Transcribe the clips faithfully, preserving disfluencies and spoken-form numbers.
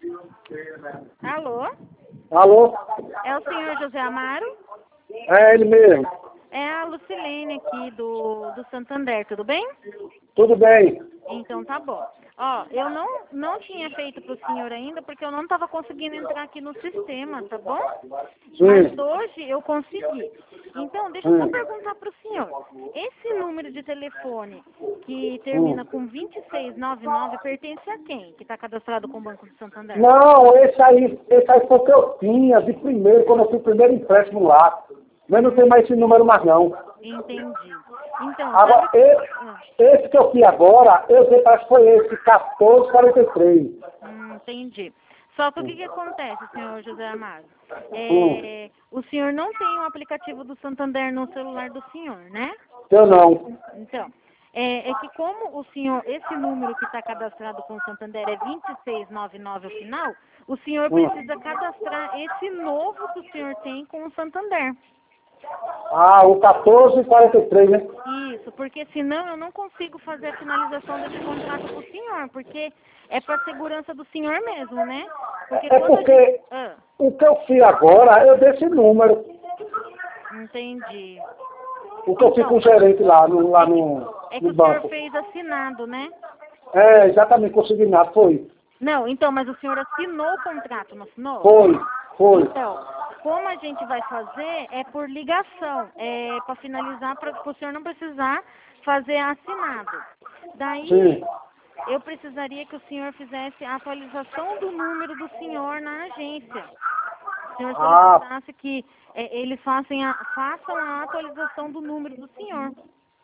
Alô? Alô? É o senhor José Amaro? É ele mesmo. É a Lucilene aqui do, do Santander, tudo bem? Tudo bem? Então tá bom. Ó, eu não, não tinha feito pro senhor ainda porque eu não estava conseguindo entrar aqui no sistema, tá bom? Mas Sim. hoje eu consegui. Então, deixa eu só Hum. perguntar pro senhor. Esse número de telefone que Hum. termina com vinte e seis noventa e nove pertence a quem? Que está cadastrado com o Banco do Santander? Não, esse aí, esse aí foi o que eu tinha de primeiro, quando eu fiz o primeiro empréstimo lá. Mas não tem mais esse número mais não. Entendi. Então, Agora, sabe... esse, Ah, esse que eu fiz agora, eu sei que foi esse, quatorze quarenta e três. hum, entendi. Só que o que, que acontece, senhor José Amado? Hum. É, o senhor não tem o aplicativo do Santander no celular do senhor, né? Eu não. Então, é, é que como o senhor, esse número que está cadastrado com o Santander é vinte e seis noventa e nove ao final, o senhor Hum. precisa cadastrar esse novo que o senhor tem com o Santander. Ah, o quatorze quarenta e três, né? Isso, porque senão eu não consigo fazer a finalização desse contrato com o senhor, porque é para a segurança do senhor mesmo, né? Porque É quando a gente... porque Ah, o que eu fiz agora, eu dei esse número. entendi. O que eu fiz com o gerente lá no, lá no, É que no o senhor banco. fez assinado, né? É, exatamente, consegui nada, foi. Não, então, mas o senhor assinou o contrato, não assinou? Foi, foi. Então, como a gente vai fazer é por ligação, é para finalizar, para o senhor não precisar fazer assinado. Daí, Sim. eu precisaria que o senhor fizesse a atualização do número do senhor na agência. O senhor Ah, solicitasse que é, eles façam a, façam a atualização do número do senhor.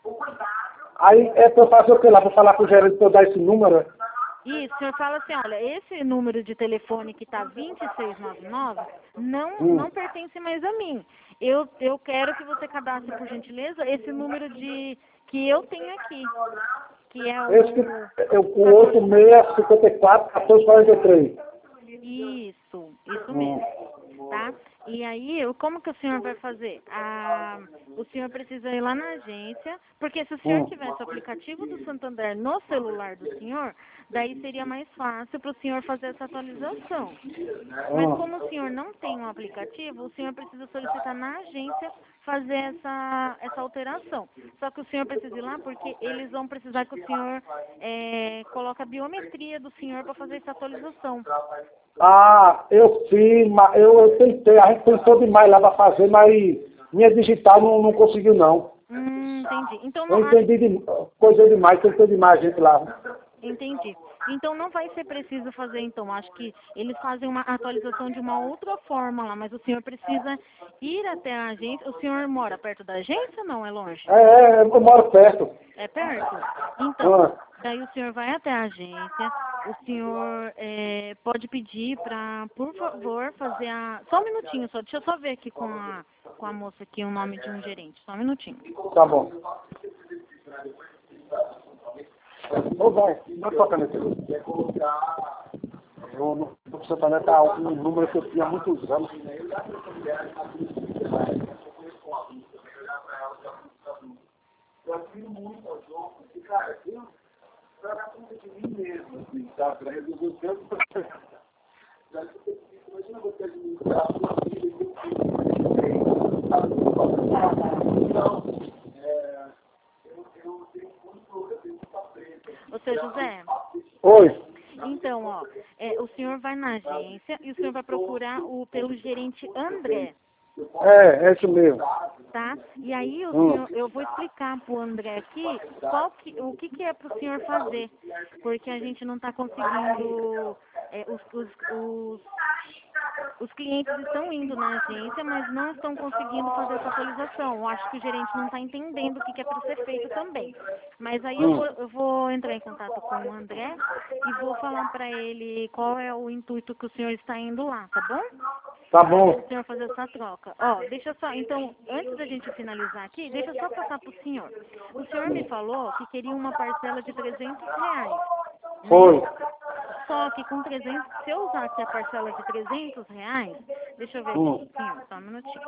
aí é pra eu fazer o que lá? Pra falar com o gerente pra eu dar esse número? Isso, o senhor fala assim, olha, esse número de telefone que está vinte e seis noventa e nove não, Hum. não pertence mais a mim. Eu, eu quero que você cadastre, por gentileza, esse número de que eu tenho aqui, que é Esse que o eu com oito seis cinco quatro quatorze quarenta e três. Isso, isso Hum. mesmo, tá? E aí, o- como que o senhor vai fazer? Ah, o senhor precisa ir lá na agência, porque se o senhor Hum. tivesse o aplicativo do Santander no celular do senhor, daí seria mais fácil para o senhor fazer essa atualização. Mas Hum. como o senhor não tem um aplicativo, o senhor precisa solicitar na agência fazer essa, essa alteração. Só que o senhor precisa ir lá porque eles vão precisar que o senhor eh, coloque a biometria do senhor para fazer essa atualização. Ah, eu fiz, mas eu, eu tentei, a gente tentou demais lá pra fazer, mas minha digital não, não conseguiu não. Hum, entendi. Então Eu não acho, entendi de, coisa demais, tentei demais a gente lá. entendi. Então não vai ser preciso fazer então. Acho que eles fazem uma atualização de uma outra forma lá, mas o senhor precisa ir até a agência. O senhor mora perto da agência ou não? É longe? É, é, eu moro perto. É perto? Então, Ah, daí o senhor vai até a agência, o senhor eh, pode pedir para, por favor, fazer a... Só um minutinho só, deixa eu só ver aqui com a, com a moça aqui o nome de um gerente. Só um minutinho. tá bom. Ô, vai, não toca nesse. Eu não não precisa falar, tá um número que eu tinha há muitos anos. Ô, seu José, Oi. então, ó, é, o senhor vai na agência e o senhor vai procurar o, pelo gerente André, É, é isso mesmo. tá? E aí o Hum. senhor, eu vou explicar pro André aqui qual que, o que, que é pro senhor fazer, porque a gente não está conseguindo, é, os, os, os Os clientes estão indo na agência, mas não estão conseguindo fazer essa atualização. Eu acho que o gerente não está entendendo o que, que é para ser feito também. Mas aí eu Hum. vou, eu vou entrar em contato com o André e vou falar para ele qual é o intuito que o senhor está indo lá, tá bom? Tá Para bom. o senhor fazer essa troca. Ó, deixa só, então, antes da gente finalizar aqui, deixa eu só passar para o senhor. O senhor me falou que queria uma parcela de trezentos reais, né? Foi. Só que com trezentos, se eu usasse a parcela de trezentos reais, deixa eu ver Hum. aqui, sim, só um minutinho.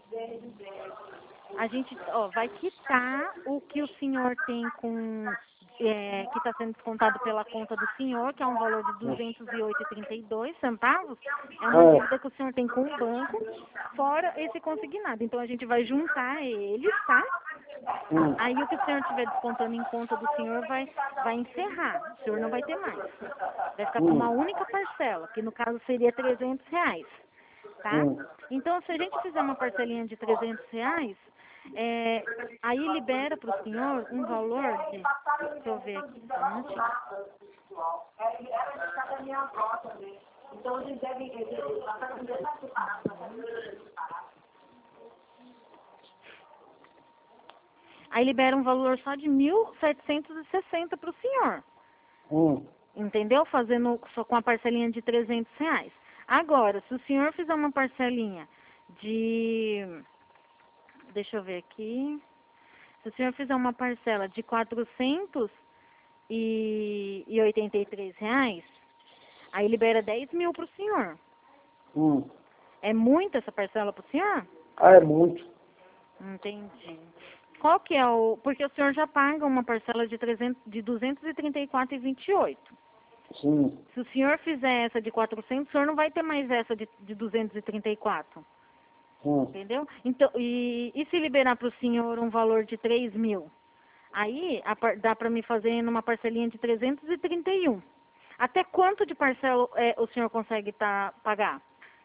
A gente, ó, vai quitar o que o senhor tem com é, que está sendo descontado pela conta do senhor, que é um valor de duzentos e oito reais e trinta e dois centavos, é uma É. dívida que o senhor tem com o banco, fora esse consignado. Então a gente vai juntar eles, tá? Hum. Aí o que o senhor estiver descontando em conta do senhor vai, vai encerrar. O senhor não vai ter mais. Vai ficar com Hum. uma única parcela, que no caso seria trezentos reais, tá? Hum. Então, se a gente fizer uma parcelinha de trezentos reais, é, aí libera para o senhor um valor de... Deixa eu ver aqui, só um minutinho. Aí libera um valor só de mil setecentos e sessenta para o senhor. Hum. Entendeu? Fazendo só com a parcelinha de trezentos reais. Agora, se o senhor fizer uma parcelinha de... Deixa eu ver aqui. Se o senhor fizer uma parcela de quatrocentos e oitenta e três reais, aí libera dez mil para o senhor. Hum. É muita essa parcela para o senhor? Ah, é muito. Entendi. Qual que é o... Porque o senhor já paga uma parcela de, trezentos, de duzentos e trinta e quatro reais e vinte e oito centavos. Sim. Se o senhor fizer essa de quatrocentos, o senhor não vai ter mais essa de, de duzentos e trinta e quatro. Hum. Entendeu? Então, e, e se liberar para o senhor um valor de três mil? Aí a, par- dá para me fazer numa parcelinha de trezentos e trinta e um. Até quanto de parcela é, o senhor consegue tá, pagar?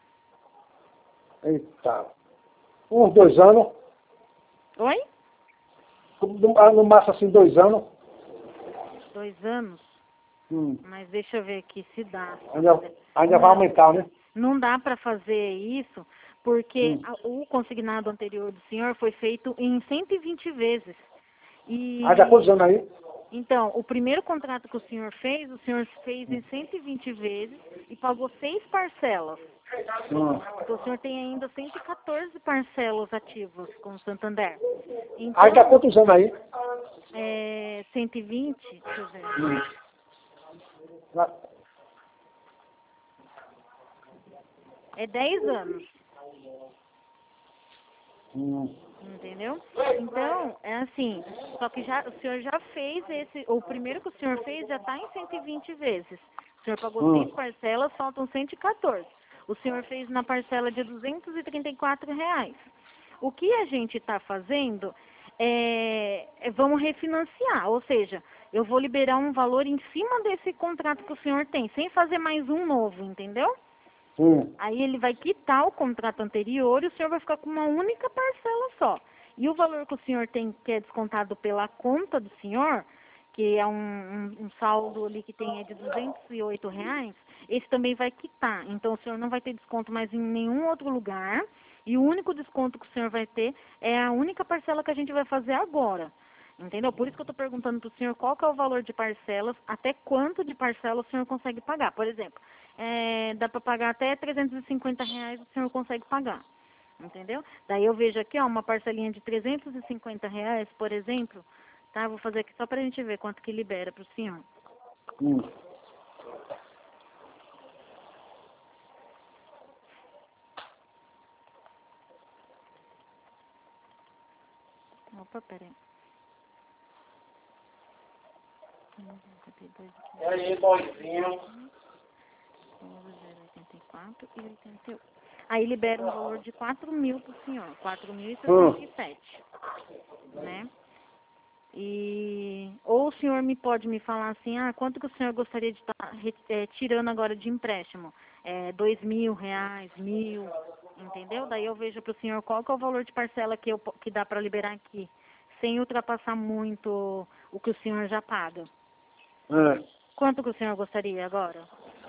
Eita. Uns dois anos. Oi? No, ah, no máximo assim, dois anos. Dois anos? Hum. Mas deixa eu ver aqui se dá. Ainda, ainda vai Não, aumentar, né? não dá para fazer isso, porque Hum. a- o consignado anterior do senhor foi feito em cento e vinte vezes. Ah, já quantos E anos aí? então, o primeiro contrato que o senhor fez, o senhor fez em cento e vinte vezes e pagou seis parcelas. Hum. Então, o senhor tem ainda cento e quatorze parcelas ativas com o Santander. Ah, já Então, quantos anos aí? é, cento e vinte, deixa eu ver, Hum. Já- é dez anos, Hum. entendeu? Então, é assim, só que já, o senhor já fez esse, o primeiro que o senhor fez já está em cento e vinte vezes. O senhor pagou Hum. seis parcelas, faltam cento e quatorze. O senhor fez na parcela de duzentos e trinta e quatro reais. O que a gente está fazendo é, é, vamos refinanciar, ou seja, eu vou liberar um valor em cima desse contrato que o senhor tem, sem fazer mais um novo, entendeu? Hum. Aí ele vai quitar o contrato anterior e o senhor vai ficar com uma única parcela só. E o valor que o senhor tem, que é descontado pela conta do senhor, que é um, um, um saldo ali que tem é de duzentos e oito reais, esse também vai quitar. Então o senhor não vai ter desconto mais em nenhum outro lugar. E o único desconto que o senhor vai ter é a única parcela que a gente vai fazer agora. Entendeu? Por isso que eu estou perguntando para o senhor qual que é o valor de parcelas, até quanto de parcela o senhor consegue pagar. Por exemplo, é, dá para pagar até trezentos e cinquenta reais, o senhor consegue pagar. Entendeu? Daí eu vejo aqui, ó, uma parcelinha de trezentos e cinquenta reais, por exemplo, tá? Vou fazer aqui só para a gente ver quanto que libera para o senhor. Hum. Opa, peraí. E aí, boizinho? oitenta e quatro e oitenta e oito. Aí libera um valor de quatro mil para o senhor, quatro mil e Hum. sessenta e sete, né? E ou o senhor me pode me falar assim, ah, quanto que o senhor gostaria de estar é, tirando agora de empréstimo? É, dois mil reais, mil, entendeu? Daí eu vejo para o senhor qual que é o valor de parcela que, eu, po- que dá para liberar aqui, sem ultrapassar muito o que o senhor já paga. É. Quanto que o senhor gostaria agora?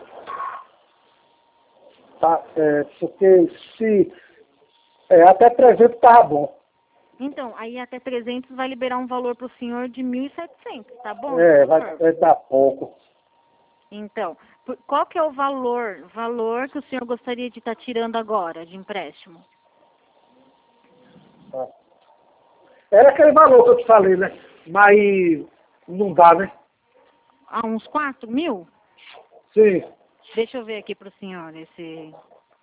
Tá, é, porque se... É, até trezentos tava bom. Então, aí até trezentos vai liberar um valor para o senhor de mil e setecentos, tá bom, É, vai, doutor? vai dar pouco. Então, por- qual que é o valor, valor que o senhor gostaria de estar tirando agora de empréstimo? Tá. Era aquele valor que eu te falei, né? Mas não dá, né? Ah, uns quatro mil? Sim. Deixa eu ver aqui para o senhor esse...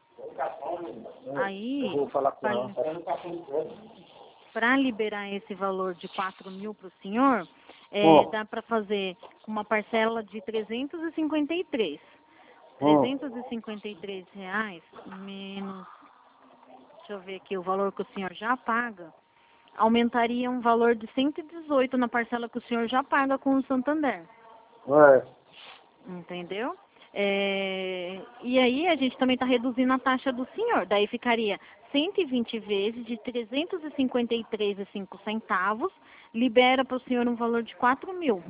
Aí, Eu vou falar com ela. para liberar esse valor de quatro mil para o senhor, É, Hum. dá para fazer uma parcela de trezentos e cinquenta e três. Hum. trezentos e cinquenta e três reais menos, deixa eu ver aqui, o valor que o senhor já paga, aumentaria um valor de cento e dezoito na parcela que o senhor já paga com o Santander. É. Entendeu? É, e aí a gente também está reduzindo a taxa do senhor. Daí ficaria cento e vinte vezes de trezentos e cinquenta e três reais e cinco centavos, libera para o senhor um valor de quatro mil.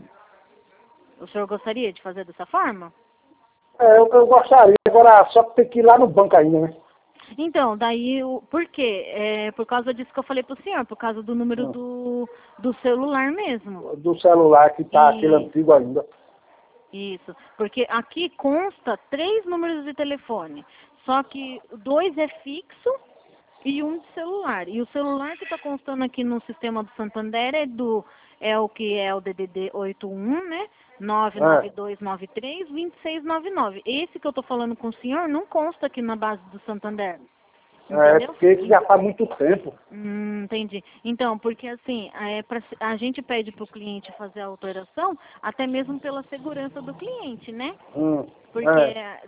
O senhor gostaria de fazer dessa forma? É, eu, eu gostaria, agora só que tem que ir lá no banco ainda, né? Então, daí, o, por quê? É por causa disso que eu falei pro senhor, por causa do número Hum. do, do celular mesmo. Do celular que tá aquele E, antigo ainda. isso, porque aqui consta três números de telefone, só que dois é fixo e um de celular. E o celular que está constando aqui no sistema do Santander é do é o que é o D D D oitenta e um, né? nove nove dois nove três, dois seis nove nove. Esse que eu estou falando com o senhor não consta aqui na base do Santander. É, Entendeu? porque isso já faz muito tempo. Hum, entendi. Então, porque assim, é pra, a gente pede para o cliente fazer a alteração, até mesmo pela segurança do cliente, né? Hum. Porque, É.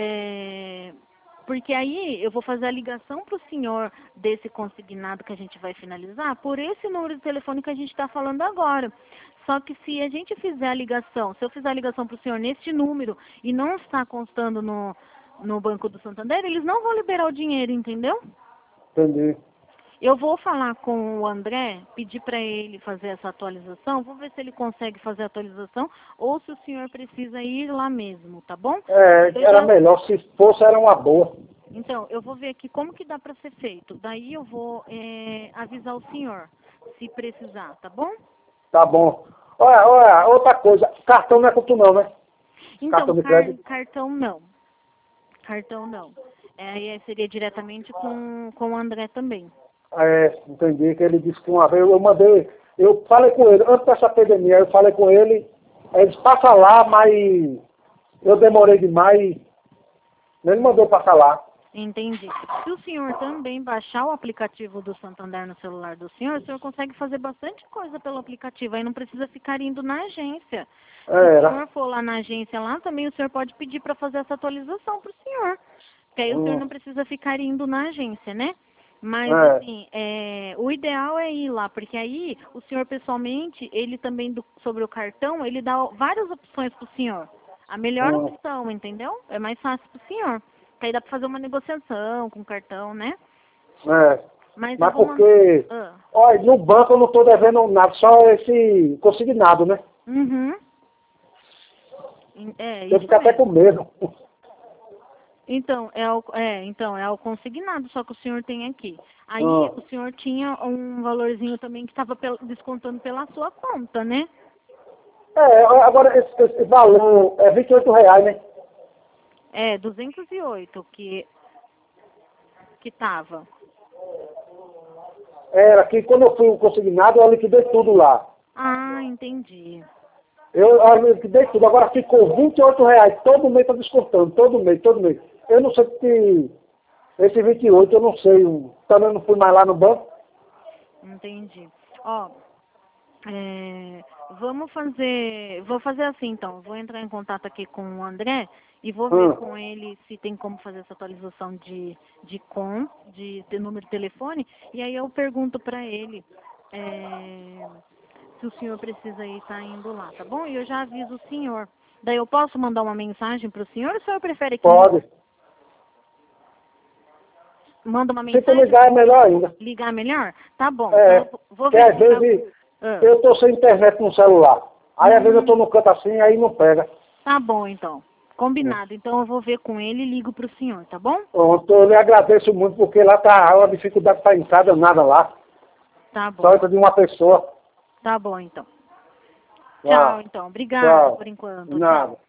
é, porque aí eu vou fazer a ligação para o senhor desse consignado que a gente vai finalizar por esse número de telefone que a gente está falando agora. Só que se a gente fizer a ligação, se eu fizer a ligação para o senhor neste número e não está constando no, no Banco do Santander, eles não vão liberar o dinheiro, entendeu? Entendi. Eu vou falar com o André, pedir para ele fazer essa atualização, vou ver se ele consegue fazer a atualização ou se o senhor precisa ir lá mesmo, tá bom? É, Eu era já- melhor, se fosse era uma boa. Então, eu vou ver aqui como que dá para ser feito. Daí eu vou é, avisar o senhor, se precisar, tá bom? Tá bom. Olha, olha, outra coisa, cartão não é com tu não, né? Então, Cartão de car- crédito. cartão não. Cartão não. É, aí seria diretamente com, com o André também. É, entendi que ele disse que uma vez eu mandei, eu falei com ele, antes dessa pandemia, eu falei com ele, aí ele disse, passa lá, mas eu demorei demais, ele mandou passar lá. Entendi. Se o senhor também baixar o aplicativo do Santander no celular do senhor, o senhor consegue fazer bastante coisa pelo aplicativo. Aí não precisa ficar indo na agência. Se o Era. senhor for lá na agência lá, também o senhor pode pedir para fazer essa atualização para o senhor. Porque aí o senhor Hum. não precisa ficar indo na agência, né? Mas, É. assim, é, o ideal é ir lá, porque aí o senhor pessoalmente, ele também, do- sobre o cartão, ele dá várias opções para o senhor. A melhor Hum. opção, entendeu? É mais fácil para o senhor. Que aí dá para fazer uma negociação com o cartão, né? É. Mas, Mas eu vou man- porque, Ah, olha, no banco eu não estou devendo nada, só esse consignado, né? uhum. Em- É, Eu isso fico até mesmo. com medo. Então, é o, é, então, é o consignado só que o senhor tem aqui. Aí Hum. o senhor tinha um valorzinho também que estava descontando pela sua conta, né? É, agora esse, esse valor é vinte e oito reais, né? É, duzentos e oito que que tava. Era que quando eu fui o consignado, eu liquidei tudo lá. Ah, entendi. Eu, eu liquidei tudo, agora ficou vinte e oito reais, todo mês está descontando, todo mês, todo mês. Eu não sei se esse vinte e oito, eu não sei, eu também não fui mais lá no banco. Entendi. Ó, é, vamos fazer, vou fazer assim então, vou entrar em contato aqui com o André e vou ver Hum. com ele se tem como fazer essa atualização de, de com, de, de número de telefone, e aí eu pergunto para ele é, se o senhor precisa ir estar indo lá, tá bom? E eu já aviso o senhor. Daí eu posso mandar uma mensagem para o senhor ou o senhor prefere que Pode. manda uma Se tu mensagem? ligar é melhor ainda. Ligar melhor? Tá bom. É, Então eu vou porque às verificar. vezes Ah. eu estou sem internet no celular. Aí às vezes eu Hum. estou no canto assim, aí não pega. Tá bom, então. Combinado. Então eu vou ver com ele e ligo pro senhor, tá bom? Pronto, eu lhe agradeço muito, porque lá tá uma dificuldade para entrar nada lá. Tá bom. Só entra de uma pessoa. Tá bom, então. Tá. Tchau, então. Obrigada Tchau. por enquanto. Nada. Tchau.